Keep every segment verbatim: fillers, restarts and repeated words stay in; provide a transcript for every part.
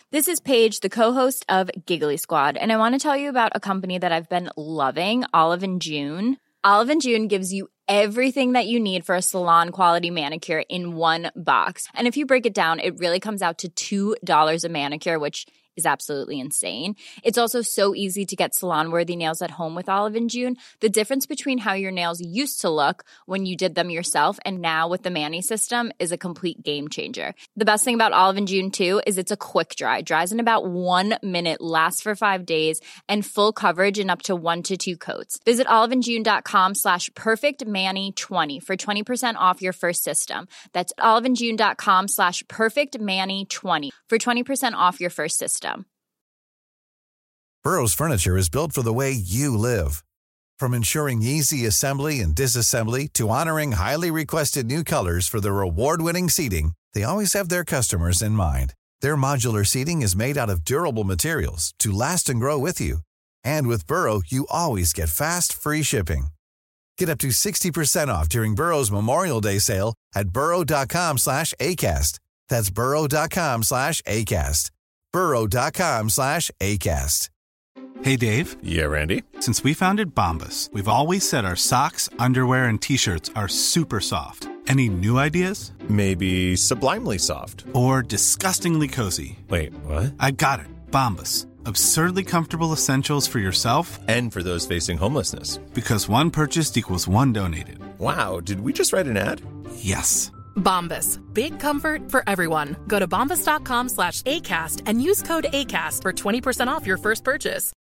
This is Paige, the co-host of Giggly Squad, and I want to tell you about a company that I've been loving, Olive and June. Olive and June gives you everything that you need for a salon-quality manicure in one box. And if you break it down, it really comes out to two dollars a manicure, which is absolutely insane. It's also so easy to get salon-worthy nails at home with Olive and June. The difference between how your nails used to look when you did them yourself and now with the Mani system is a complete game changer. The best thing about Olive and June, too, is it's a quick dry. Dries in about one minute, lasts for five days, and full coverage in up to one to two coats. Visit oliveandjune.com slash perfectmani20 for twenty percent off your first system. That's oliveandjune.com slash perfectmani20 for twenty percent off your first system. Burrow's furniture is built for the way you live. From ensuring easy assembly and disassembly to honoring highly requested new colors for their award-winning seating, they always have their customers in mind. Their modular seating is made out of durable materials to last and grow with you. And with Burrow, you always get fast, free shipping. Get up to sixty percent off during Burrow's Memorial Day sale at burrow.com slash ACAST. That's burrow.com slash ACAST. burrow.com slash ACAST. Hey, Dave. Yeah, Randy. Since we founded Bombas, we've always said our socks, underwear, and T-shirts are super soft. Any new ideas? Maybe sublimely soft. Or disgustingly cozy. Wait, what? I got it. Bombas. Absurdly comfortable essentials for yourself and for those facing homelessness. Because one purchased equals one donated. Wow, did we just write an ad? Yes. Bombas. Big comfort for everyone. Go to bombas.com slash ACAST and use code ACAST for twenty percent off your first purchase.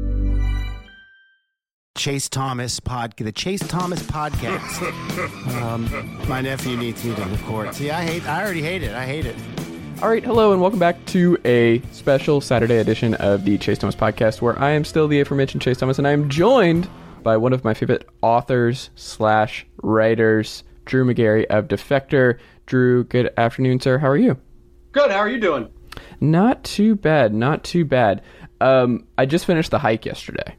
Chase Thomas pod, the Chase Thomas podcast. um, my nephew needs me to record. See, I hate. I already hate it. I hate it. All right, hello, and welcome back to a special Saturday edition of the Chase Thomas podcast, where I am still the aforementioned Chase Thomas, and I am joined by one of my favorite authors slash writers, Drew Magary of Defector. Drew, good afternoon, sir. How are you? Good. How are you doing? Not too bad. Not too bad. Um, I just finished The Hike yesterday.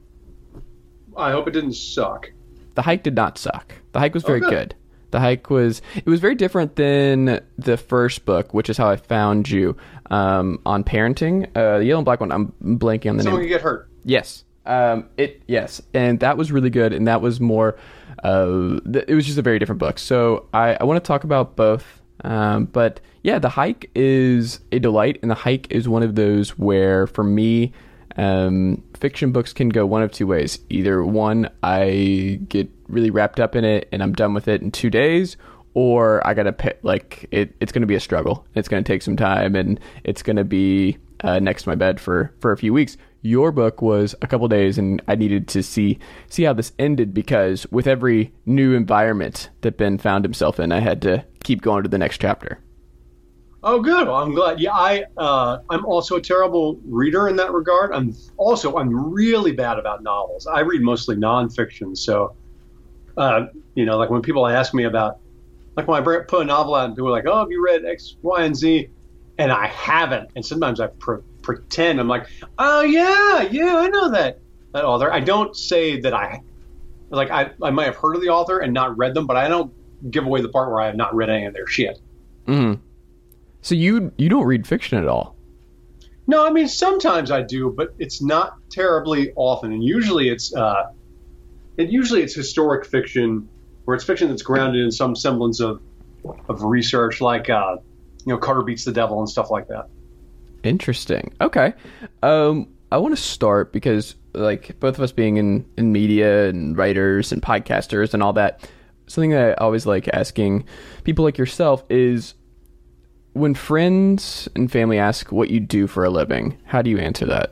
I hope it didn't suck. The Hike did not suck. The Hike was very oh, good. good. The Hike was, it was very different than the first book, which is how I found you, um, on parenting. Uh, the Yellow and Black one, I'm blanking on the Someone name. can get hurt. Yes. Um, it, yes. And that was really good. And that was more, uh, th- it was just a very different book. So I, I want to talk about both. Um, but yeah, The Hike is a delight. And The Hike is one of those where, for me, um, fiction books can go one of two ways. Either one, I get really wrapped up in it and I'm done with it in two days, or I gotta pay, like it, it's gonna be a struggle. It's gonna take some time, and it's gonna be uh, next to my bed for for a few weeks. Your book was a couple days, and I needed to see see how this ended, because with every new environment that Ben found himself in, I had to keep going to the next chapter. Oh, good. Well, I'm glad. Yeah, I uh, I'm also a terrible reader in that regard. I'm also I'm really bad about novels. I read mostly nonfiction, so uh, you know, like when people ask me about, like when I bring, put a novel out and people are like, "Oh, have you read X, Y, and Z?" and I haven't, and sometimes I pre- pretend I'm like, "Oh yeah, yeah, I know that that author." I don't say that I like I I might have heard of the author and not read them, but I don't give away the part where I have not read any of their shit. Mm-hmm. So you you don't read fiction at all? No, I mean, sometimes I do, but it's not terribly often. And usually it's uh, it usually it's historic fiction, or it's fiction that's grounded in some semblance of of research, like uh, you know, Carter Beats the Devil and stuff like that. Interesting. Okay. Um, I want to start because, like, both of us being in, in media and writers and podcasters and all that, something that I always like asking people like yourself is, when friends and family ask what you do for a living, how do you answer that?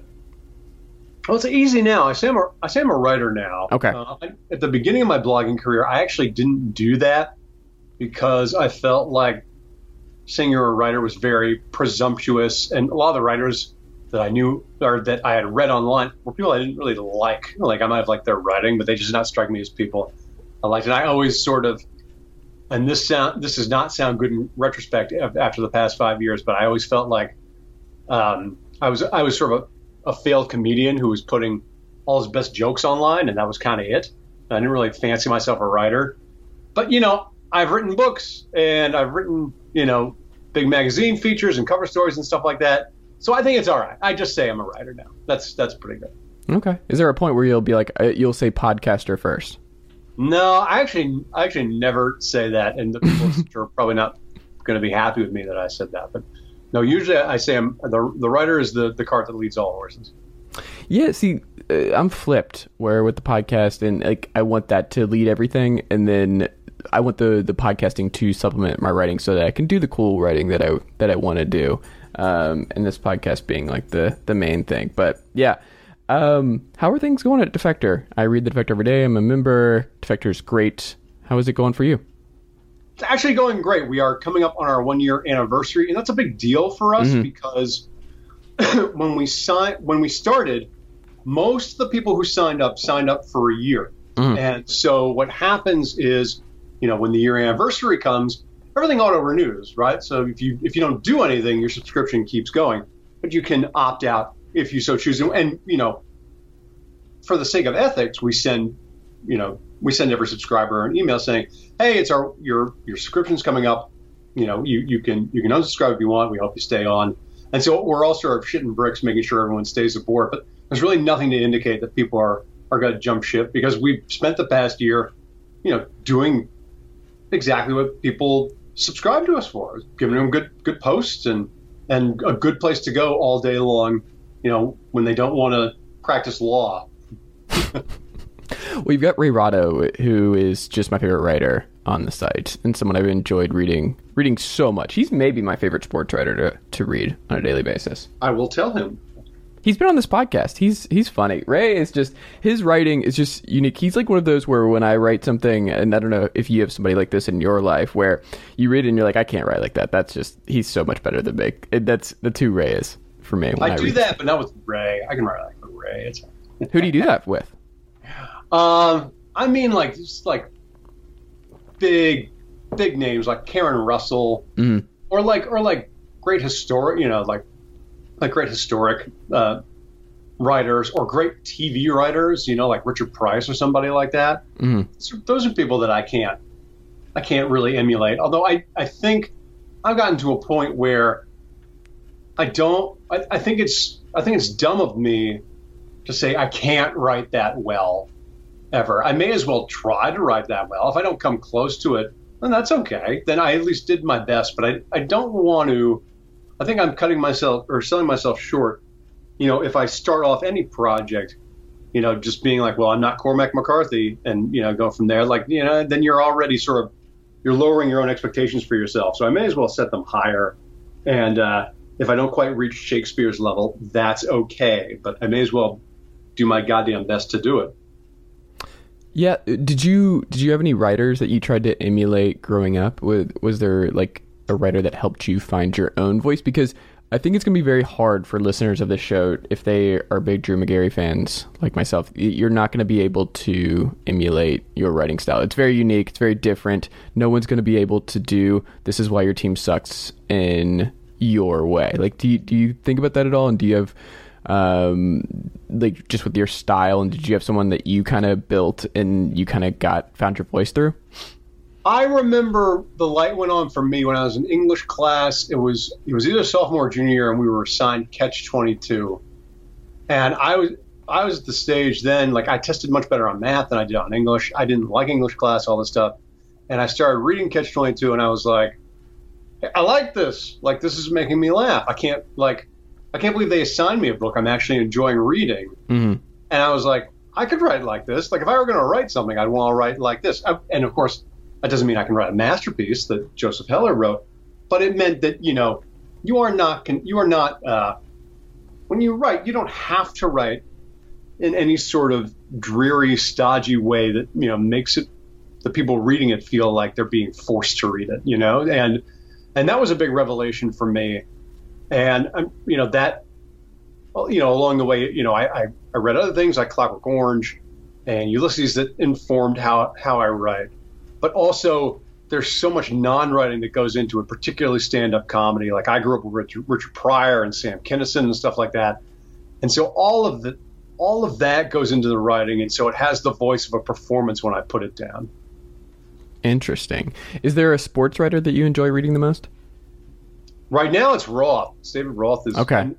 Well, it's easy now. I say I'm a, I say I'm a writer now. Okay. Uh, at the beginning of my blogging career, I actually didn't do that because I felt like saying you're a writer was very presumptuous. And a lot of the writers that I knew or that I had read online were people I didn't really like. Like, I might have liked their writing, but they just did not strike me as people I liked. And I always sort of, and this sound this does not sound good in retrospect after the past five years, but I always felt like um, I was I was sort of a, a failed comedian who was putting all his best jokes online, and that was kind of it. I didn't really fancy myself a writer. But, you know, I've written books, and I've written, you know, big magazine features and cover stories and stuff like that. So I think it's all right. I just say I'm a writer now. That's that's pretty good. Okay. Is there a point where you'll be like, uh, you'll say podcaster first? No, I actually, I actually never say that, and the people are probably not going to be happy with me that I said that. But no, usually I say I'm the the writer is the the cart that leads all horses. Yeah. See, uh, I'm flipped. Where with the podcast, and like I want that to lead everything, and then I want the the podcasting to supplement my writing so that I can do the cool writing that I that I want to do. Um, and this podcast being like the the main thing. But yeah. Um, how are things going at Defector? I read the Defector every day. I'm a member. Defector's great. How is it going for you? It's actually going great. We are coming up on our one year anniversary, and that's a big deal for us mm-hmm. because when we signed, when we started, most of the people who signed up signed up for a year. Mm-hmm. And so what happens is, you know, when the year anniversary comes, everything auto renews, right? So if you if you don't do anything, your subscription keeps going, but you can opt out if you so choose. And, you know, for the sake of ethics, we send, you know, we send every subscriber an email saying, hey, it's our, your, your subscription's coming up. You know, you, you can, you can unsubscribe if you want. We hope you stay on. And so we're all sort of shitting bricks, making sure everyone stays aboard, but there's really nothing to indicate that people are, are going to jump ship because we've spent the past year, you know, doing exactly what people subscribe to us for, giving them good, good posts and, and a good place to go all day long. You know, when they don't want to practice law. We've got Ray Rado, who is just my favorite writer on the site and someone I've enjoyed reading reading so much. He's maybe my favorite sports writer to, to read on a daily basis. I will tell him. He's been on this podcast. He's he's funny. Ray is just, his writing is just unique. He's like one of those where when I write something, and I don't know if you have somebody like this in your life, where you read it and you're like, I can't write like that. That's just, he's so much better than me. That's the two Ray is. For me, when I, I do read. that, but not with Ray. I can write like with Ray. It's Who do you do that with? Um, I mean, like just like big, big names like Karen Russell, mm-hmm. or like or like great historic, you know, like like great historic uh, writers or great T V writers, you know, like Richard Price or somebody like that. Mm-hmm. So those are people that I can't, I can't really emulate. Although I, I think I've gotten to a point where I don't. I, I think it's. I think it's dumb of me to say I can't write that well, ever. I may as well try to write that well. If I don't come close to it, then that's okay. Then I at least did my best. But I. I don't want to. I think I'm cutting myself or selling myself short. You know, if I start off any project, you know, just being like, well, I'm not Cormac McCarthy, and you know, go from there. Like, you know, then you're already sort of you're lowering your own expectations for yourself. So I may as well set them higher, and. uh If I don't quite reach Shakespeare's level, that's okay. But I may as well do my goddamn best to do it. Yeah. Did you did you have any writers that you tried to emulate growing up? Was, was there like a writer that helped you find your own voice? Because I think it's going to be very hard for listeners of this show, if they are big Drew Magary fans like myself. You're not going to be able to emulate your writing style. It's very unique. It's very different. No one's going to be able to do, this is why your team sucks in your way. Like, do you, do you think about that at all? And do you have, um, like, just with your style, and did you have someone that you kind of built and you kind of got, found your voice through? I remember the light went on for me when I was in English class. It was, it was either sophomore or junior year, and we were assigned Catch twenty-two. And I was, I was at the stage then, like, I tested much better on math than I did on English. I didn't like English class, all this stuff. And I started reading Catch twenty-two, and I was like, I like this. Like, this is making me laugh. I can't, like, I can't believe they assigned me a book I'm actually enjoying reading. Mm-hmm. And I was like, I could write like this. Like, if I were going to write something, I'd want to write like this. I, and, of course, that doesn't mean I can write a masterpiece that Joseph Heller wrote. But it meant that, you know, you are not, you are not, uh, when you write, you don't have to write in any sort of dreary, stodgy way that, you know, makes it, the people reading it feel like they're being forced to read it, you know? And, And that was a big revelation for me. And, um, you know, that, well, you know, along the way, you know, I, I, I read other things like Clockwork Orange and Ulysses that informed how, how I write. But also, there's so much non-writing that goes into it, particularly stand-up comedy. Like, I grew up with Richard, Richard Pryor and Sam Kinison and stuff like that. And so all of the, all of that goes into the writing. And so it has the voice of a performance when I put it down. Interesting. Is there a sports writer that you enjoy reading the most? Right now, it's Roth. David Roth is okay.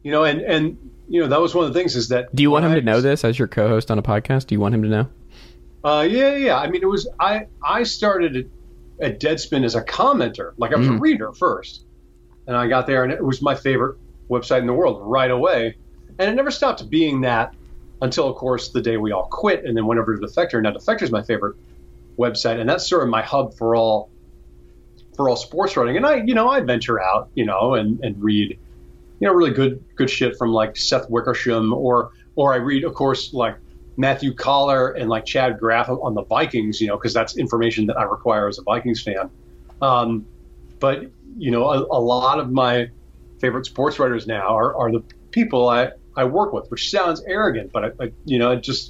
You know, and, and, you know, that was one of the things is that. Do you want him I, to know this as your co-host on a podcast? Do you want him to know? Uh, yeah, yeah. I mean, it was, I, I started at, at Deadspin as a commenter, like I was mm. a reader first. And I got there and it was my favorite website in the world right away. And it never stopped being that until, of course, the day we all quit and then went over to Defector. Now, Defector is my favorite website, and that's sort of my hub for all for all sports writing. And I, you know, I venture out, you know, and, and read, you know, really good good shit from like Seth Wickersham, or or I read, of course, like Matthew Collar and like Chad Graff on the Vikings, you know, because that's information that I require as a Vikings fan. Um, but you know, a, a lot of my favorite sports writers now are, are the people I, I work with, which sounds arrogant, but I, I, you know, it just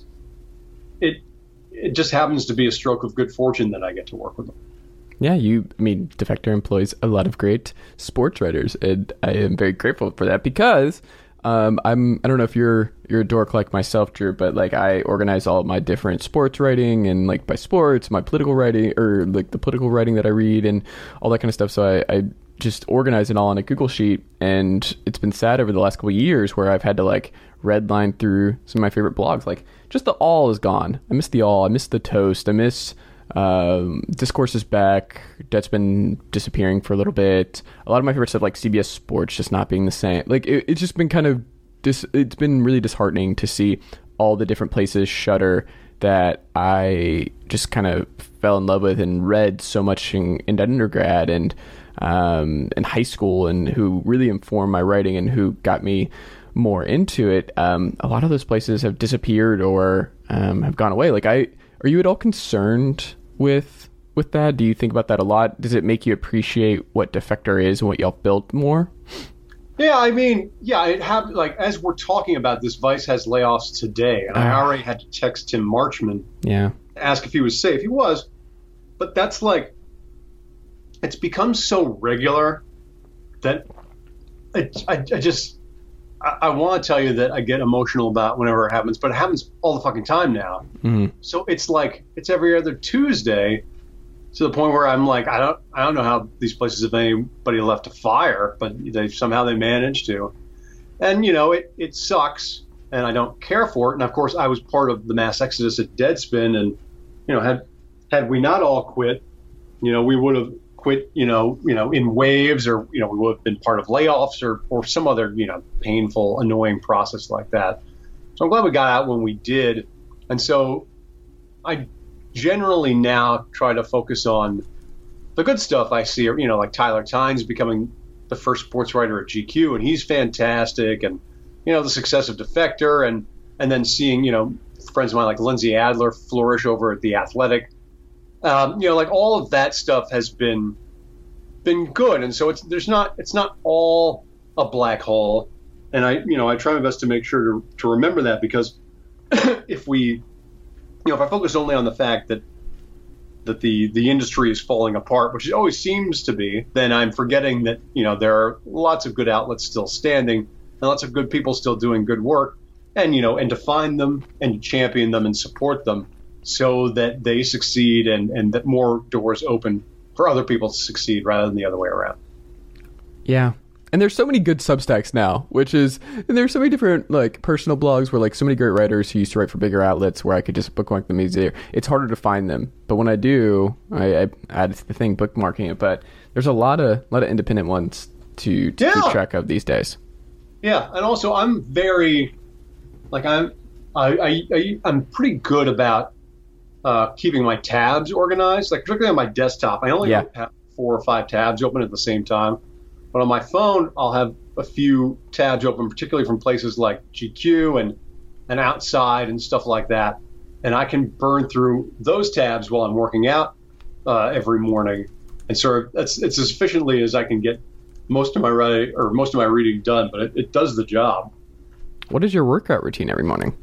it it just happens to be a stroke of good fortune that I get to work with them. Yeah, you. I mean, Defector employs a lot of great sports writers, and I am very grateful for that because um, I'm. I don't know if you're you're a dork like myself, Drew, but like I organize all of my different sports writing and like by sports, my political writing, or like the political writing that I read and all that kind of stuff. So I. I just organize it all on a Google sheet, and it's been sad over the last couple of years where I've had to like redline through some of my favorite blogs. Like just the all is gone. I miss the all. I miss the toast. I miss um, Discourse is back. Deadspin disappearing for a little bit. A lot of my favorite stuff like C B S Sports just not being the same. Like it, it's just been kind of dis- it's been really disheartening to see all the different places shutter that I just kind of fell in love with and read so much in, in undergrad and um, in high school, and who really informed my writing and who got me more into it. Um, a lot of those places have disappeared or um, have gone away. Like, I, are you at all concerned with with that? Do you think about that a lot? Does it make you appreciate what Defector is and what y'all built more? Yeah, I mean, yeah, it happened. Like as we're talking about this, Vice has layoffs today, and uh, I already had to text Tim Marchman, yeah, ask if he was safe. He was, but that's like. It's become so regular that it, I, I just I, I want to tell you that I get emotional about whenever it happens, but it happens all the fucking time now. Mm-hmm. So it's like it's every other Tuesday to the point where I'm like I don't I don't know how these places have anybody left to fire, but they somehow they managed to, and you know it it sucks, and I don't care for it. And of course I was part of the mass exodus at Deadspin, and you know had had we not all quit, you know we would have. Quit, you know, you know, in waves, or you know, we would have been part of layoffs, or or some other, you know, painful, annoying process like that. So I'm glad we got out when we did, and so I generally now try to focus on the good stuff I see. You know, like Tyler Tynes becoming the first sports writer at G Q, and he's fantastic, and you know, the success of Defector, and and then seeing you know friends of mine like Lindsay Adler flourish over at The Athletic. Um, you know, like all of that stuff has been been good, and so it's there's not it's not all a black hole, and I you know I try my best to make sure to to remember that, because if we you know if I focus only on the fact that that the the industry is falling apart, which it always seems to be, then I'm forgetting that you know there are lots of good outlets still standing and lots of good people still doing good work, and you know and to find them and to champion them and support them, so that they succeed and, and that more doors open for other people to succeed rather than the other way around. Yeah. And there's so many good Substacks now, which is, and there's so many different like personal blogs where like so many great writers who used to write for bigger outlets where I could just bookmark them easier. It's harder to find them. But when I do, I, I add the thing bookmarking it. But there's a lot of, lot of independent ones to, to yeah. keep track of these days. Yeah. And also I'm very, like I'm, I, I, I I'm pretty good about, Uh, keeping my tabs organized, like particularly on my desktop. I only yeah. have four or five tabs open at the same time. But on my phone, I'll have a few tabs open, particularly from places like G Q and, and Outside and stuff like that. And I can burn through those tabs while I'm working out uh, every morning. And sort of that's it's as efficiently as I can get most of my writing or most of my reading done, but it, it does the job. What is your workout routine every morning?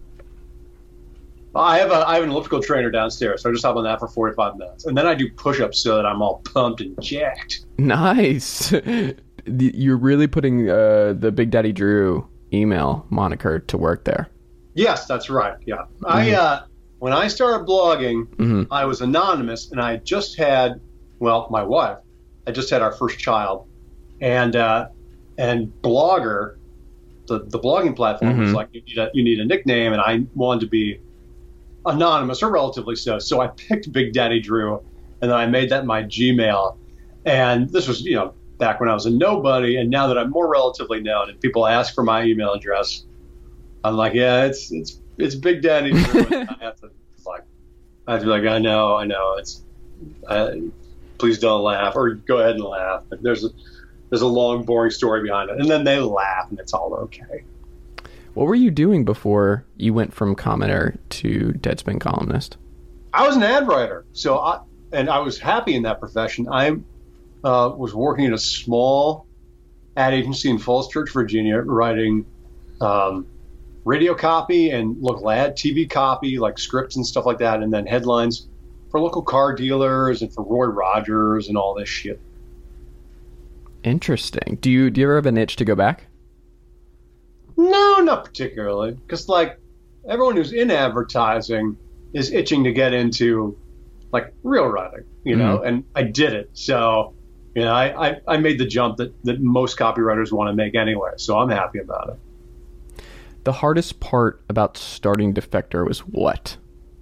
I have a I have an elliptical trainer downstairs, so I just hop on that for forty-five minutes, and then I do push-ups so that I'm all pumped and jacked. Nice. You're really putting uh, the Big Daddy Drew email moniker to work there. Yes, that's right. Yeah, mm-hmm. I uh, when I started blogging, mm-hmm. I was anonymous, and I just had well, my wife, I just had our first child, and uh, and Blogger, the, the blogging platform Mm-hmm. was like, you need, a, you need a nickname, and I wanted to be anonymous, or relatively so. So I picked Big Daddy Drew, and then I made that my Gmail. And this was, you know, back when I was a nobody, and now that I'm more relatively known, and people ask for my email address, I'm like, yeah, it's it's it's Big Daddy Drew. And I have to it's like, I have to be like, I know, I know, it's. Uh, please don't laugh, or go ahead and laugh. But there's a there's a long, boring story behind it, and then they laugh, and it's all okay. What were you doing before you went from commenter to Deadspin columnist? I was an ad writer, so I and I was happy in that profession. I uh, was working at a small ad agency in Falls Church, Virginia, writing um, radio copy and local ad, T V copy, like scripts and stuff like that, and then headlines for local car dealers and for Roy Rogers and all this shit. Interesting. Do you do you ever have an itch to go back? No, not particularly, because like everyone who's in advertising is itching to get into like real writing, you know, Mm-hmm. and I did it. So, you know, I, I, I made the jump that, that most copywriters want to make anyway. So I'm happy about it. The hardest part about starting Defector was what?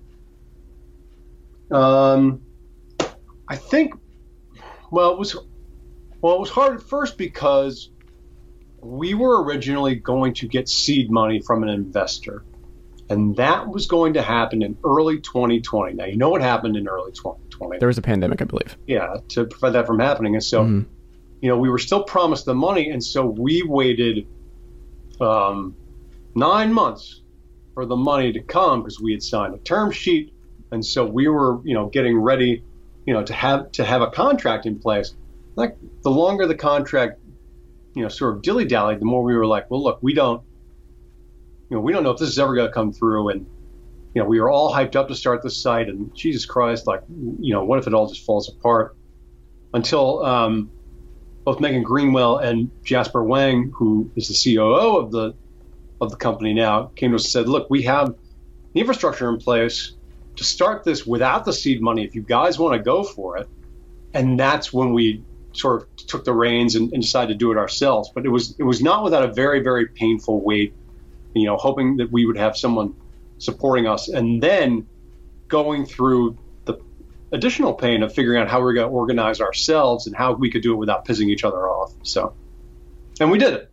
Um, I think, well, it was, well, it was hard at first because we were originally going to get seed money from an investor, and that was going to happen in early twenty twenty. Now, you know what happened in early twenty twenty. There was a pandemic, I believe. Yeah, to prevent that from happening. And so, Mhm. you know, we were still promised the money, and so we waited um, nine months for the money to come because we had signed a term sheet. And so we were, you know, getting ready, you know, to have to have a contract in place. Like the longer the contract, you know, sort of dilly-dallied, the more we were like, well, look, we don't, you know, we don't know if this is ever going to come through. And, you know, we were all hyped up to start the site, and Jesus Christ, like, you know, what if it all just falls apart? Until um, both Megan Greenwell and Jasper Wang, who is the C O O of the of the company now, came to us and said, look, we have the infrastructure in place to start this without the seed money if you guys want to go for it. And that's when we sort of took the reins and, and decided to do it ourselves. But it was it was not without a very, very painful wait, you know, hoping that we would have someone supporting us, and then going through the additional pain of figuring out how we we're going to organize ourselves and how we could do it without pissing each other off. So, and we did it.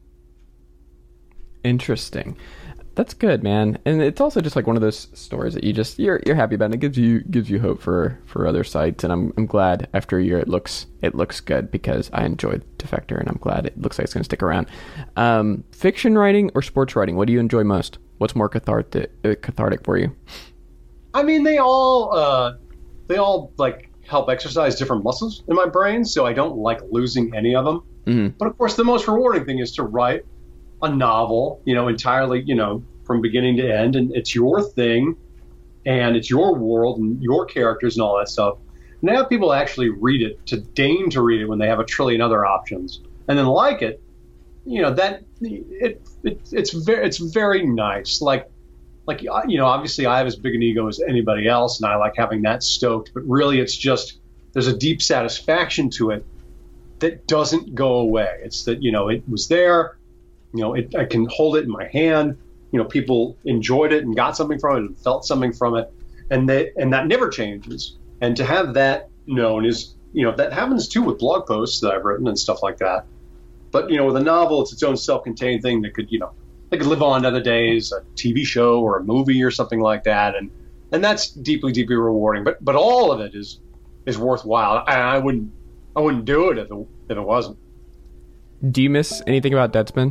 Interesting. That's good, man. And it's also just like one of those stories that you just you're you're happy about, and it gives you gives you hope for, for other sites. And I'm I'm glad after a year it looks it looks good because I enjoyed Defector, and I'm glad it looks like it's going to stick around. Um, fiction writing or sports writing? What do you enjoy most? What's more cathartic uh, cathartic for you? I mean, they all uh, they all like help exercise different muscles in my brain, so I don't like losing any of them. Mm-hmm. But of course, the most rewarding thing is to write a novel, you know, entirely, you know, from beginning to end, and it's your thing, and it's your world and your characters and all that stuff. And have people actually read it, to deign to read it when they have a trillion other options, and then like it, you know, that it, it it's very it's very nice. Like like you know, obviously I have as big an ego as anybody else, and I like having that stoked. But really, it's just there's a deep satisfaction to it that doesn't go away. It's that, you know, it was there. You know, it, I can hold it in my hand. You know, people enjoyed it and got something from it and felt something from it, and they, and that never changes. And to have that known is, you know, that happens too with blog posts that I've written and stuff like that. But, you know, with a novel, it's its own self-contained thing that could, you know, that could live on to other days, a T V show or a movie or something like that, and and that's deeply, deeply rewarding. But but all of it is is worthwhile. I, I wouldn't I wouldn't do it if it if it wasn't. Do you miss anything about Deadspin?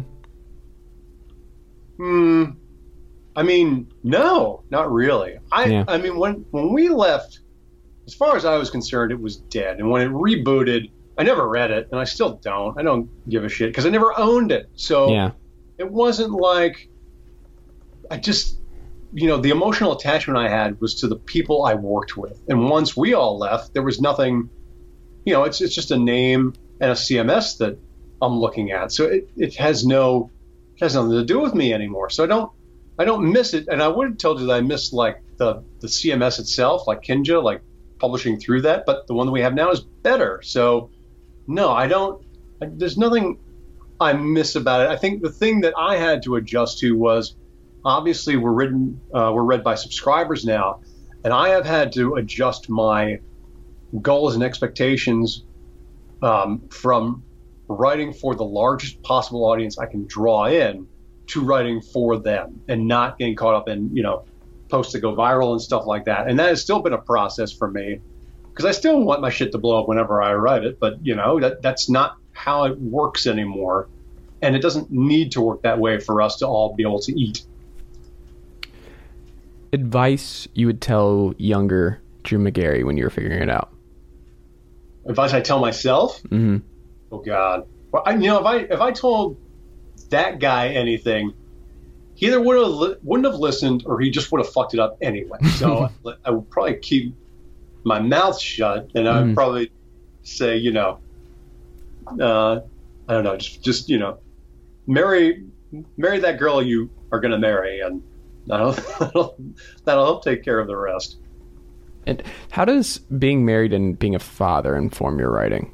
Hmm. I mean, no, not really. I, Yeah. I mean, when when we left, as far as I was concerned, it was dead. And when it rebooted, I never read it, and I still don't. I don't give a shit because I never owned it. So Yeah. it wasn't like I just, you know, the emotional attachment I had was to the people I worked with. And once we all left, there was nothing. You know, it's it's just a name and a C M S that I'm looking at. So it, it has no. It has nothing to do with me anymore. So I don't I don't miss it. And I would have told you that I missed like the, the C M S itself, like Kinja, like publishing through that. But the one that we have now is better. So no, I don't. I, there's nothing I miss about it. I think the thing that I had to adjust to was obviously we're written, uh, we're read by subscribers now, and I have had to adjust my goals and expectations um, from writing for the largest possible audience I can draw in to writing for them and not getting caught up in, you know, posts that go viral and stuff like that. And that has still been a process for me because I still want my shit to blow up whenever I write it. But, you know, that that's not how it works anymore. And it doesn't need to work that way for us to all be able to eat. Advice you would tell younger Drew Magary when you were figuring it out? Advice I tell myself? Mm-hmm. Oh, God. Well, I, you know, if I if I told that guy anything, he either would have li- wouldn't have listened or he just would have fucked it up anyway. So I would probably keep my mouth shut, and I would mm. probably say, you know, uh, I don't know, just just you know, marry marry that girl you are going to marry, and that'll that'll, that'll help take care of the rest. And how does being married and being a father inform your writing?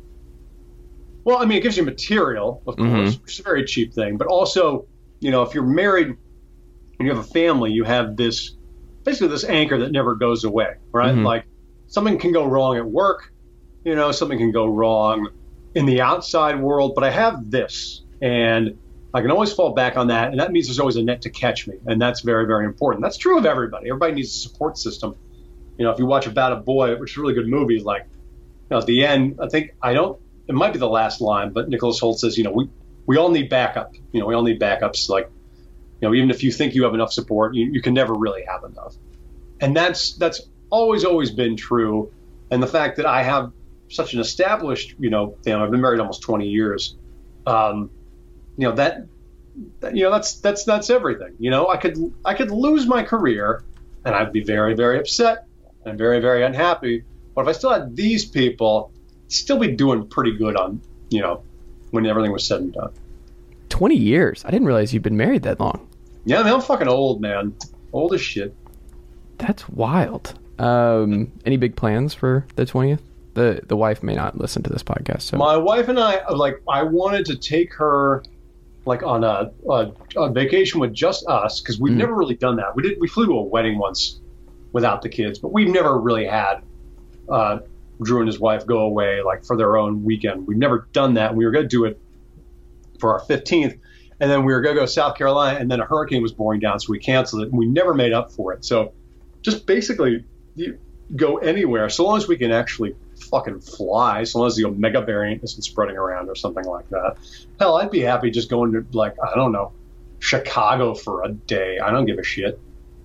Well, I mean, it gives you material, of course, mm-hmm. which is a very cheap thing. But also, you know, if you're married and you have a family, you have this, basically this anchor that never goes away, right? Mm-hmm. Like something can go wrong at work, you know, something can go wrong in the outside world, but I have this and I can always fall back on that. And that means there's always a net to catch me. And that's very, very important. That's true of everybody. Everybody needs a support system. You know, if you watch About a Boy, which is a really good movie, like, you know, at the end, I think, I don't, it might be the last line, but Nicholas Hoult says, you know, we, we all need backup. You know, we all need backups. Like, you know, even if you think you have enough support, you, you can never really have enough. And that's that's always, always been true. And the fact that I have such an established, you know, family, I've been married almost twenty years. Um, you know, that, that, you know, that's that's that's everything. You know, I could I could lose my career and I'd be very, very upset and very, very unhappy. But if I still had these people, still be doing pretty good on, you know, when everything was said and done. twenty years. I didn't realize you've been married that long. Yeah, I mean, I'm fucking old, man. Old as shit. That's wild. Um, any big plans for the twentieth? The the wife may not listen to this podcast. So my wife and I, like, I wanted to take her, like, on a, a, a vacation with just us, because we've mm. never really done that. We did. We flew to a wedding once without the kids, but we've never really had uh, Drew and his wife go away, like, for their own weekend. We've never done that. We were going to do it for our fifteenth, and then we were going to go to South Carolina, and then a hurricane was pouring down, so we canceled it, and we never made up for it. So just basically you go anywhere, so long as we can actually fucking fly, so long as the Omega variant isn't spreading around or something like that. Hell, I'd be happy just going to, like, I don't know, Chicago for a day. I don't give a shit.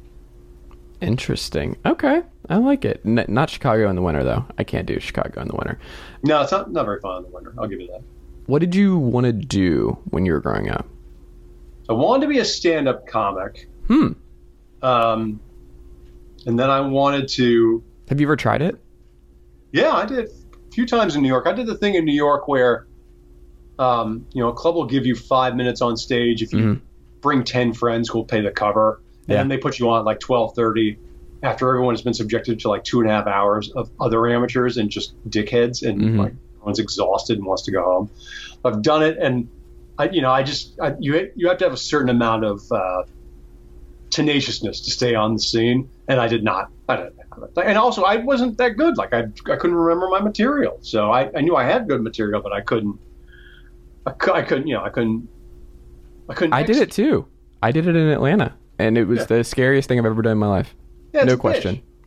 Interesting. Okay. I like it. N- not Chicago in the winter, though. I can't do Chicago in the winter. No, it's not, not very fun in the winter. I'll give you that. What did you want to do when you were growing up? I wanted to be a stand-up comic. Hmm. Um, and then I wanted to... Have you ever tried it? Yeah, I did a few times in New York. I did the thing in New York where, um, you know, a club will give you five minutes on stage if you mm-hmm. bring ten friends who will pay the cover. And yeah. then they put you on at like twelve thirty after everyone has been subjected to like two and a half hours of other amateurs and just dickheads, and mm-hmm. like everyone's exhausted and wants to go home. I've done it, and I, you know, I just I, you you have to have a certain amount of uh, tenaciousness to stay on the scene, and I did not. I didn't have it. And also, I wasn't that good. Like I I couldn't remember my material, so I, I knew I had good material, but I couldn't. I, I couldn't, you know, I couldn't. I couldn't. I did it too. I did it in Atlanta. And it was yeah. the scariest thing I've ever done in my life. Yeah, no question. Bitch.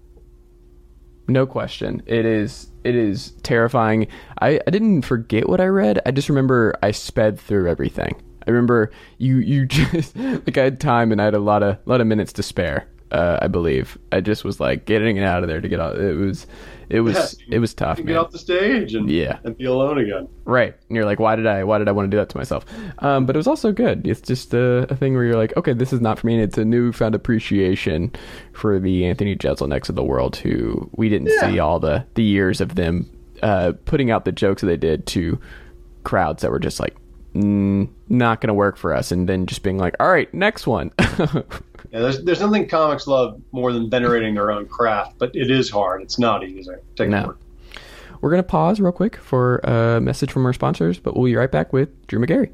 No question. It is it is terrifying. I, I didn't forget what I read. I just remember I sped through everything. I remember you you just like I had time and I had a lot of lot of minutes to spare. Uh, I believe I just was like getting it out of there to get out. It was it was yeah, it was tough. Man. Get off the stage and yeah. and be alone again. Right, and you're like, why did I why did I want to do that to myself? Um, but it was also good. It's just a, a thing where you're like, okay, this is not for me. And it's a newfound appreciation for the Anthony Jeselniks of the world, who we didn't yeah. see all the the years of them uh, putting out the jokes that they did to crowds that were just like, mm, not going to work for us, and then just being like, all right, next one. Yeah, there's there's nothing comics love more than venerating their own craft, but it is hard. It's not easy. Take no. we're going to pause real quick for a message from our sponsors, but we'll be right back with Drew Magary.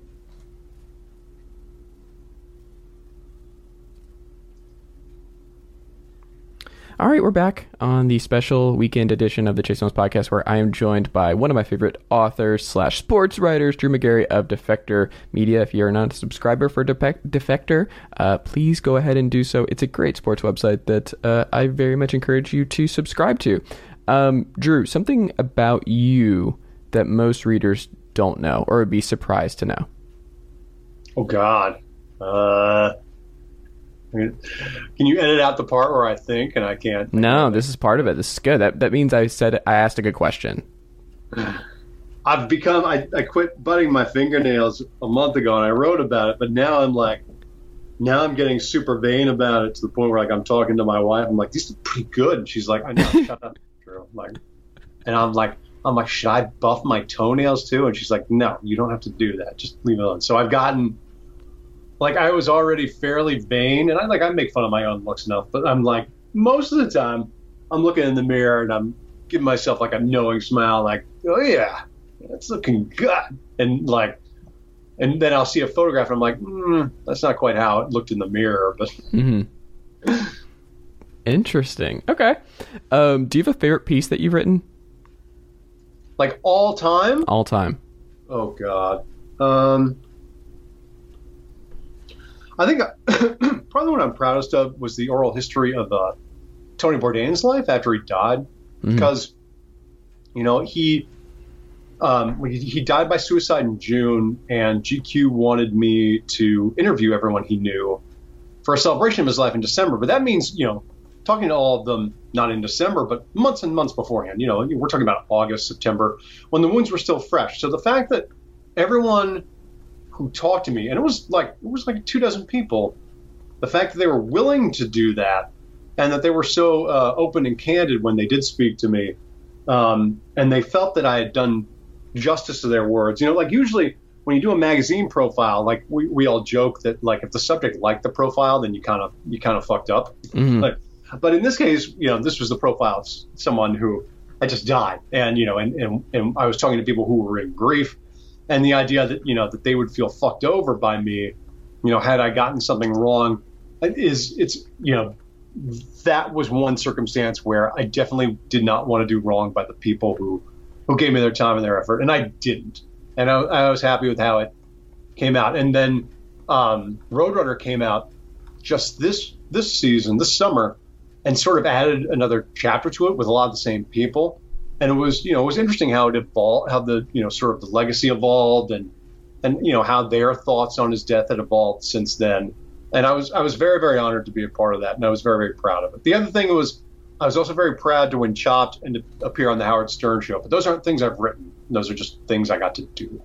All right, we're back on the special weekend edition of the Chase Thomas Podcast, where I am joined by one of my favorite authors slash sports writers, Drew Magary of Defector Media. If you're not a subscriber for Defect- Defector, uh, please go ahead and do so. It's a great sports website that uh, I very much encourage you to subscribe to. Um, Drew, something about you that most readers don't know or would be surprised to know. Oh, God. Uh... Can you edit out the part where I think and I can't? No, this is part of it. This is good. That that means I said I asked a good question. I've become I, I quit butting my fingernails a month ago and I wrote about it, but now I'm like now I'm getting super vain about it to the point where like I'm talking to my wife. I'm like, these are pretty good. And she's like, I know, shut up, Drew. I'm like, and I'm like, I'm like, should I buff my toenails too? And she's like, no, you don't have to do that. Just leave it alone. So I've gotten. Like, I was already fairly vain, and I like I make fun of my own looks enough, but I'm like, most of the time, I'm looking in the mirror, and I'm giving myself, like, a knowing smile, like, oh, yeah, that's looking good. And, like, and then I'll see a photograph, and I'm like, mm, that's not quite how it looked in the mirror, but... Mm-hmm. Interesting. Okay. Um, do you have a favorite piece that you've written? Like, all time? All time. Oh, God. Um... I think probably what I'm proudest of was the oral history of uh, Tony Bourdain's life after he died, mm-hmm. because, you know, he, um, he he died by suicide in June, and G Q wanted me to interview everyone he knew for a celebration of his life in December. But that means, you know, talking to all of them, not in December, but months and months beforehand. You know, we're talking about August, September, when the wounds were still fresh. So the fact that everyone who talked to me, and it was like it was like two dozen people, the fact that they were willing to do that, and that they were so uh, open and candid when they did speak to me, um, and they felt that I had done justice to their words. You know, like usually when you do a magazine profile, like we, we all joke that like if the subject liked the profile, then you kind of you kind of fucked up. Mm-hmm. Like, but in this case, you know, this was the profile of someone who had just died, and you know, and and, and I was talking to people who were in grief. And the idea that, you know, that they would feel fucked over by me, you know, had I gotten something wrong, is it's, you know, that was one circumstance where I definitely did not want to do wrong by the people who, who gave me their time and their effort. And I didn't. And I, I was happy with how it came out. And then um, Roadrunner came out just this this season, this summer, and sort of added another chapter to it with a lot of the same people. And it was, you know, it was interesting how it evolved, how the, you know, sort of the legacy evolved, and, and you know, how their thoughts on his death had evolved since then. And I was, I was very, very honored to be a part of that, and I was very, very proud of it. The other thing was, I was also very proud to win Chopped and to appear on the Howard Stern Show. But those aren't things I've written; those are just things I got to do.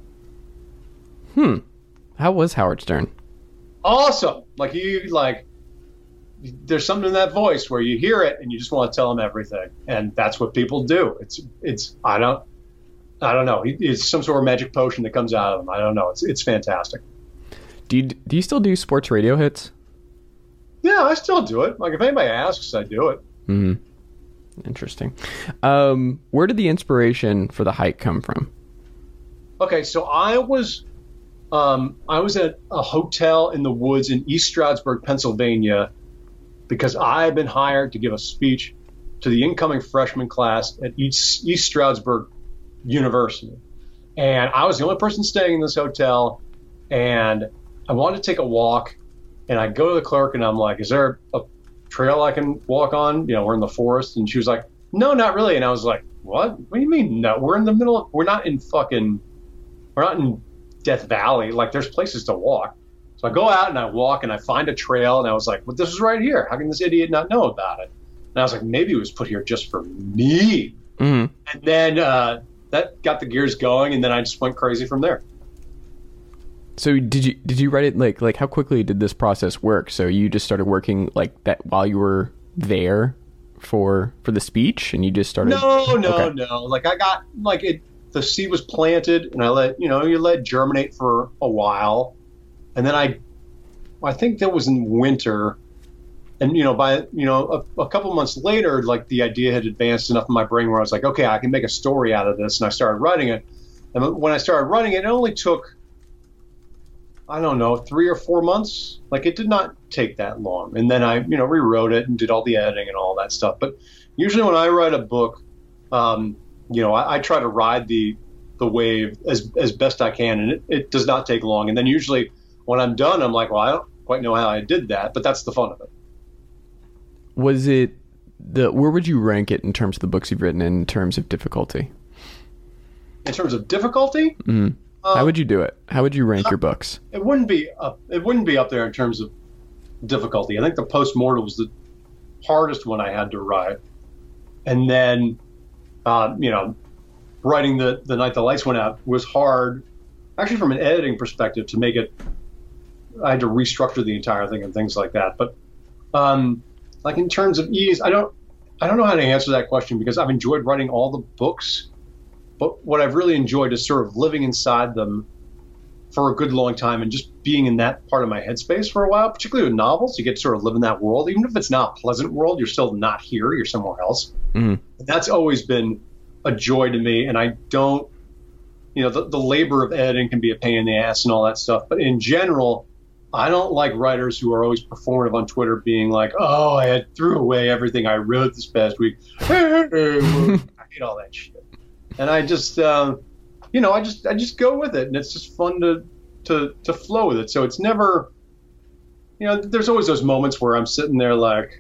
Hmm. How was Howard Stern? Awesome. Like you, like. There's something in that voice where you hear it and you just want to tell them everything, and that's what people do. It's it's I don't I don't know. It's some sort of magic potion that comes out of them. I don't know. It's it's fantastic. Do you do you still do sports radio hits? Yeah, I still do it. Like if anybody asks, I do it. Hmm. Interesting. Um, where did the inspiration for the hike come from? Okay, so I was um, I was at a hotel in the woods in East Stroudsburg, Pennsylvania, because I had been hired to give a speech to the incoming freshman class at East, East Stroudsburg University. And I was the only person staying in this hotel, and I wanted to take a walk, and I go to the clerk, and I'm like, is there a trail I can walk on? You know, we're in the forest. And she was like, no, not really. And I was like, what? What do you mean? No, we're in the middle of, we're not in fucking, we're not in Death Valley. Like, there's places to walk. So I go out and I walk and I find a trail, and I was like, well, this is right here. How can this idiot not know about it? And I was like, maybe it was put here just for me. Mm-hmm. And then uh, that got the gears going, and then I just went crazy from there. So did you did you write it like like how quickly did this process work? So you just started working like that while you were there for for the speech, and you just started? No, no, okay. no. Like I got like it. The seed was planted, and I let you know you let it germinate for a while. And then I, I think that was in winter, and you know, by you know, a, a couple months later, like the idea had advanced enough in my brain where I was like, okay, I can make a story out of this, and I started writing it. And when I started writing it, it only took, I don't know, three or four months. Like it did not take that long. And then I, you know, rewrote it and did all the editing and all that stuff. But usually when I write a book, um, you know, I, I try to ride the the wave as as best I can, and it, it does not take long. And then usually when I'm done, I'm like, well, I don't quite know how I did that, but that's the fun of it. Was it the where would you rank it in terms of the books you've written in terms of difficulty? In terms of difficulty, mm-hmm. uh, how would you do it? How would you rank uh, your books? It wouldn't be up. It wouldn't be up there in terms of difficulty. I think the Postmortem was the hardest one I had to write, and then, uh, you know, writing the the Night the Lights Went Out was hard, actually from an editing perspective, to make it. I had to restructure the entire thing and things like that. But, um, like in terms of ease, I don't, I don't know how to answer that question because I've enjoyed writing all the books. But what I've really enjoyed is sort of living inside them for a good long time and just being in that part of my headspace for a while, particularly with novels. You get to sort of live in that world. Even if it's not a pleasant world, you're still not here. You're somewhere else. Mm-hmm. And that's always been a joy to me. And I don't, you know, the, the labor of editing can be a pain in the ass and all that stuff. But in general, I don't like writers who are always performative on Twitter being like, oh, I had threw away everything I wrote this past week. I hate all that shit. And I just, um, you know, I just, I just go with it, and it's just fun to, to, to flow with it. So it's never, you know, there's always those moments where I'm sitting there like,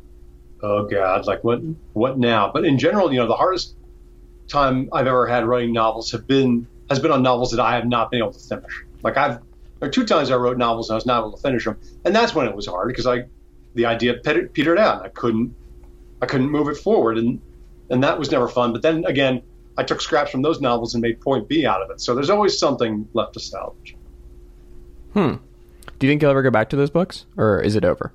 oh God, like what, what now? But in general, you know, the hardest time I've ever had writing novels have been, has been on novels that I have not been able to finish. Like I've, there are two times I wrote novels and I was not able to finish them, and that's when it was hard because I, the idea petered out. And I couldn't, I couldn't move it forward, and, and that was never fun. But then again, I took scraps from those novels and made point B out of it. So there's always something left to salvage. Hmm. Do you think you'll ever go back to those books, or is it over?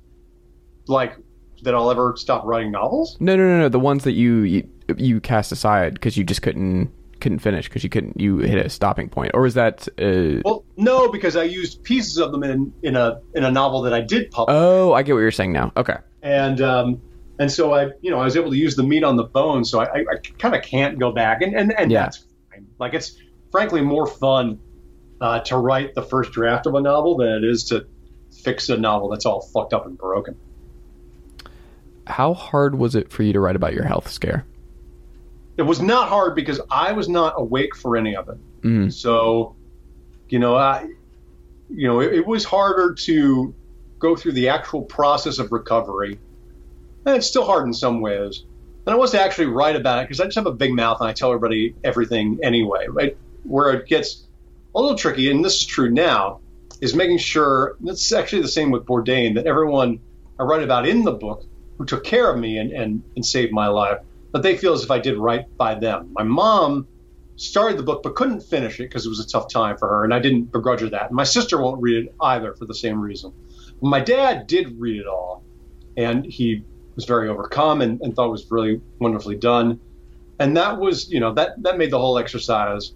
Like that I'll ever stop writing novels? No, no, no, no. The ones that you you, you cast aside because you just couldn't couldn't finish because you couldn't you hit a stopping point, or was that? Uh... Well, no, because I used pieces of them in in a in a novel that I did publish. Oh, I get what you're saying now. Okay. And um. And so I, you know, I was able to use the meat on the bone. So I, I, I kind of can't go back, and and, and yeah. that's fine. Like it's frankly more fun uh, to write the first draft of a novel than it is to fix a novel that's all fucked up and broken. How hard was it for you to write about your health scare? It was not hard because I was not awake for any of it. Mm. So, you know, I, you know, it, it was harder to go through the actual process of recovery. And it's still hard in some ways. And I was to actually write about it because I just have a big mouth and I tell everybody everything anyway, right? Where it gets a little tricky, and this is true now, is making sure, and it's actually the same with Bourdain, that everyone I write about in the book who took care of me and, and, and saved my life, that they feel as if I did right by them. My mom started the book but couldn't finish it because it was a tough time for her, and I didn't begrudge her that. And my sister won't read it either for the same reason. My dad did read it all, and he was very overcome and, and thought it was really wonderfully done. And that was, you know, that, that made the whole exercise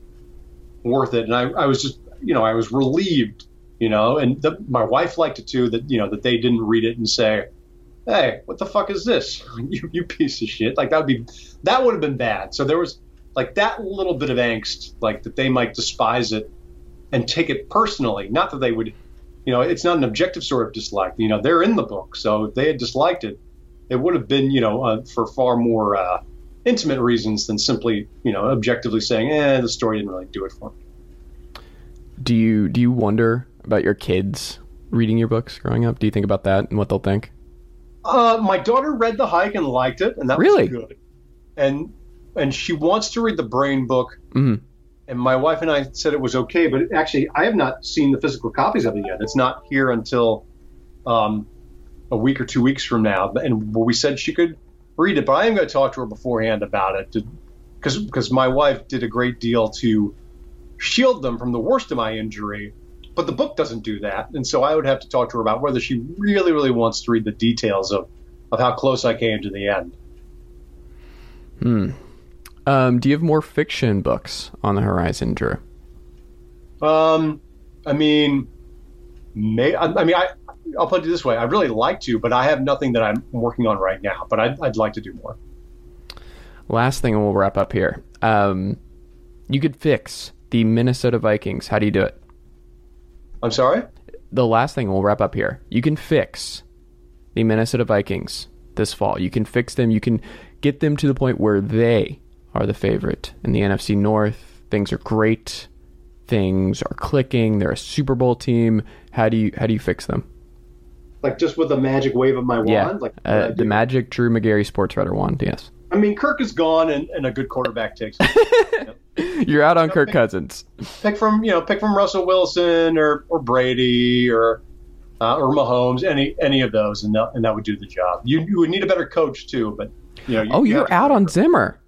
worth it. And I, I was just, you know, I was relieved, you know, and the, my wife liked it too, that, you know, that they didn't read it and say, hey, what the fuck is this? you, you piece of shit. Like that would be, that would have been bad. So there was like that little bit of angst, like that they might despise it and take it personally. Not that they would, you know, it's not an objective sort of dislike, you know, they're in the book. So if they had disliked it, it would have been, you know, uh, for far more uh, intimate reasons than simply, you know, objectively saying, eh, the story didn't really do it for me. Do you do you wonder about your kids reading your books growing up? Do you think about that and what they'll think? Uh, my daughter read The Hike and liked it, and that really? was good. And and she wants to read the Brain book. Mm-hmm. And my wife and I said it was okay, but actually, I have not seen the physical copies of it yet. It's not here until um, a week or two weeks from now. And we said she could read it, but I am going to talk to her beforehand about it, because because my wife did a great deal to shield them from the worst of my injury, but the book doesn't do that. And so I would have to talk to her about whether she really, really wants to read the details of, of how close I came to the end. Hmm. Um, do you have more fiction books on the horizon, Drew? Um, I mean, may, I, I mean, I, I'll put it this way. I'd really like to, but I have nothing that I'm working on right now. But I'd, I'd like to do more. Last thing, and we'll wrap up here. Um, you could fix the Minnesota Vikings. How do you do it? I'm sorry? The last thing, we'll wrap up here. You can fix the Minnesota Vikings this fall. You can fix them. You can get them to the point where they are the favorite in the N F C North. Things are great. Things are clicking. They're a Super Bowl team. How do you how do you fix them? Like just with the magic wave of my wand? Yeah, Like uh, the magic Drew Magary Sports Writer wand, yes. I mean, Kirk is gone, and, and a good quarterback takes it. You know? You're out on You know, Kirk pick, Cousins. Pick from you know pick from Russell Wilson or or Brady or uh, or Mahomes, any any of those, and that, and that would do the job. You you would need a better coach too, but you know. You, oh, you you're out on Zimmer.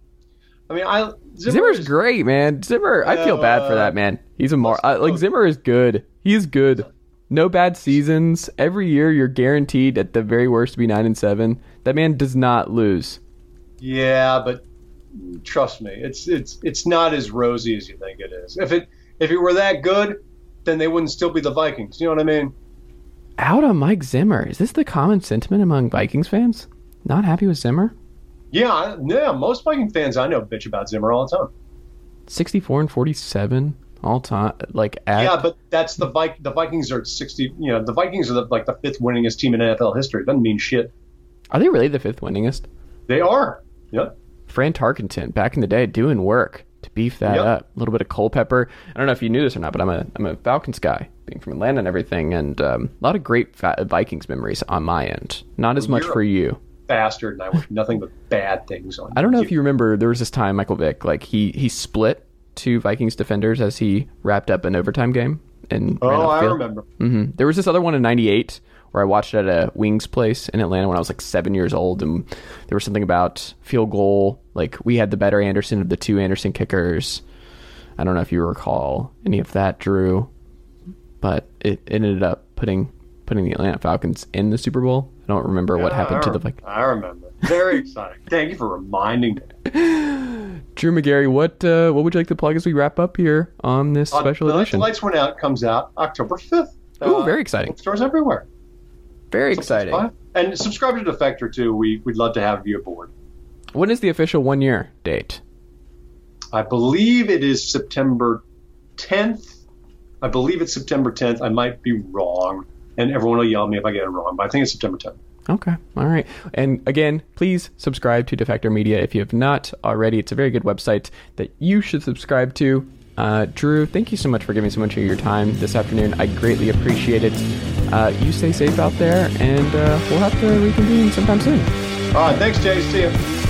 I mean, I Zimmer Zimmer's is, great, man. Zimmer, I feel know, bad for that man. He's a mar. Uh, like Zimmer is good. He is good. No bad seasons. Every year, you're guaranteed at the very worst to be nine and seven. That man does not lose. Yeah, but trust me, it's it's it's not as rosy as you think it is. If it if it were that good, then they wouldn't still be the Vikings. You know what I mean? Out on Mike Zimmer. Is this the common sentiment among Vikings fans? Not happy with Zimmer? Yeah, I- yeah. Most Viking fans I know bitch about Zimmer all the time. sixty-four and forty-seven all time. Like at, Yeah, but that's the Vi- the Vikings are sixty. You know, the Vikings are the, like the fifth winningest team in N F L history. It doesn't mean shit. Are they really the fifth winningest? They are. Yep. Fran Tarkenton back in the day doing work to beef that Yep. up. A little bit of Culpepper. I don't know if you knew this or not, but I'm a I'm a Falcons guy, being from Atlanta and everything, and um, a lot of great fa- Vikings memories on my end. Not as Well, much you're for a you. Bastard, and I wish nothing but bad things on. I don't know if you remember, there was this time Michael Vick, like he he split two Vikings defenders as he wrapped up an overtime game and Oh, ran off I field. remember. hmm There was this other one in ninety-eight where I watched it at a wings place in Atlanta when I was like seven years old, and there was something about field goal. Like we had the better Anderson of the two Anderson kickers. I don't know if you recall any of that, Drew, but it, it ended up putting putting the Atlanta Falcons in the Super Bowl. I don't remember what Yeah, happened I to the rem- Vikings. I remember. Very exciting. Thank you for reminding me. Drew Magary, what uh, what would you like to plug as we wrap up here on this Uh, special the Night edition? the Lights Went Out comes out October fifth. Ooh, very exciting. Stores everywhere. Very So it's exciting. fine. And subscribe to Defector too. We we'd love to have you aboard. When is the official one year date? I believe it is September tenth. I believe it's September tenth. I might be wrong, and everyone will yell at me if I get it wrong. But I think it's September tenth. Okay. All right. And again, please subscribe to Defector Media if you have not already. It's a very good website that you should subscribe to. Uh, Drew, thank you so much for giving so much of your time this afternoon. I greatly appreciate it. Uh, you stay safe out there, and uh, we'll have to reconvene sometime soon. All right. Thanks, Jay. See you.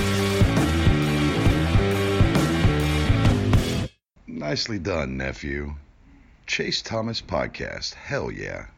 Nicely done, nephew. Chase Thomas Podcast. Hell yeah.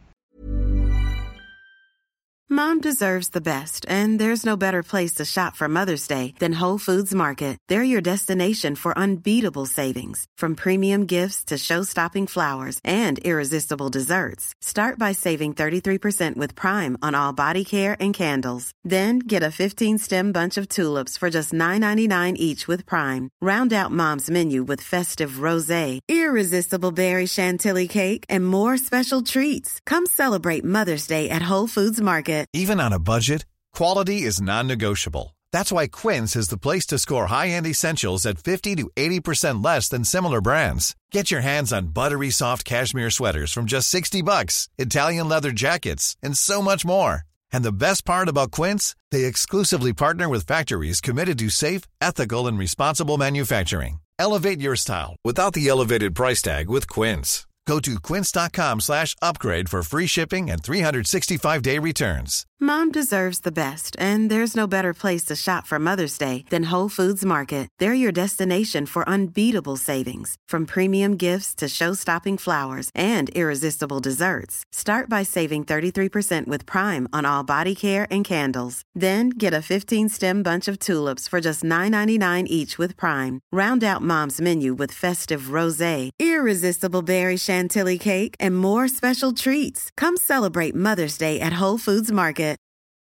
Mom deserves the best, and there's no better place to shop for Mother's Day than Whole Foods Market. They're your destination for unbeatable savings, from premium gifts to show-stopping flowers and irresistible desserts. Start by saving thirty-three percent with Prime on all body care and candles. Then get a fifteen-stem bunch of tulips for just nine ninety-nine each with Prime. Round out Mom's menu with festive rosé, irresistible berry chantilly cake, and more special treats. Come celebrate Mother's Day at Whole Foods Market. Even on a budget, quality is non-negotiable. That's why Quince is the place to score high-end essentials at fifty to eighty percent less than similar brands. Get your hands on buttery soft cashmere sweaters from just sixty bucks, Italian leather jackets, and so much more. And the best part about Quince, they exclusively partner with factories committed to safe, ethical, and responsible manufacturing. Elevate your style without the elevated price tag with Quince. Go to quince.com slash upgrade for free shipping and three sixty-five day returns. Mom deserves the best, and there's no better place to shop for Mother's Day than Whole Foods Market. They're your destination for unbeatable savings, from premium gifts to show-stopping flowers and irresistible desserts. Start by saving thirty-three percent with Prime on all body care and candles. Then get a fifteen-stem bunch of tulips for just nine ninety-nine each with Prime. Round out Mom's menu with festive rosé, irresistible berry chantilly cake, and more special treats. Come celebrate Mother's Day at Whole Foods Market.